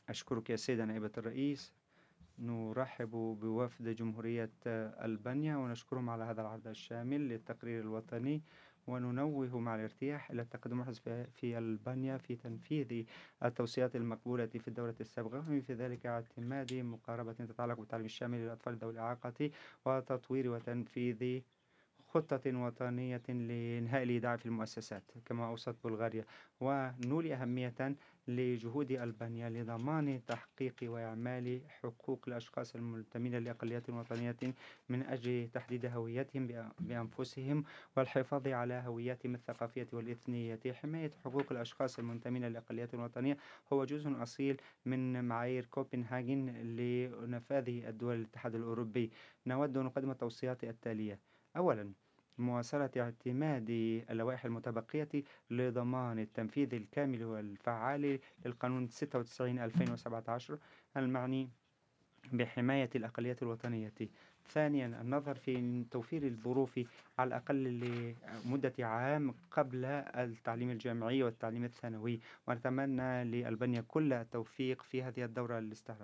أشكرك يا سيدة نائبة الرئيس. نرحب بوفد جمهورية ألبانيا ونشكرهم على هذا العرض الشامل للتقرير الوطني، وننوه مع الارتياح إلى التقدم الحث في ألبانيا في تنفيذ التوصيات المقبولة في الدورة السابقة، ومن في ذلك اعتماد مقاربة تتعلق بالتعليم الشامل للأطفال ذوي الإعاقة وتطوير وتنفيذ خطة وطنية لإنهاء الإيداع في المؤسسات كما أوصت بلغاريا. ونولي أهمية لجهود ألبانيا لضمان تحقيق وإعمال حقوق الأشخاص المنتمين لأقليات وطنية من أجل تحديد هويتهم بأنفسهم والحفاظ على هويتهم الثقافية والإثنية. حماية حقوق الأشخاص المنتمين لأقليات وطنية هو جزء أصيل من معايير كوبنهاغن لنفاذ الدول الاتحاد الأوروبي. نود أن نقدم التوصيات التالية: أولا، مواصلة اعتماد اللوائح المتبقية لضمان التنفيذ الكامل والفعال للقانون 96/2017 المعني بحماية الأقليات الوطنية. ثانيا، النظر في توفير الظروف على الأقل لمدة عام قبل التعليم الجامعي والتعليم الثانوي. ونتمنى لألبانيا كل التوفيق في هذه الدورة الاستعراضية.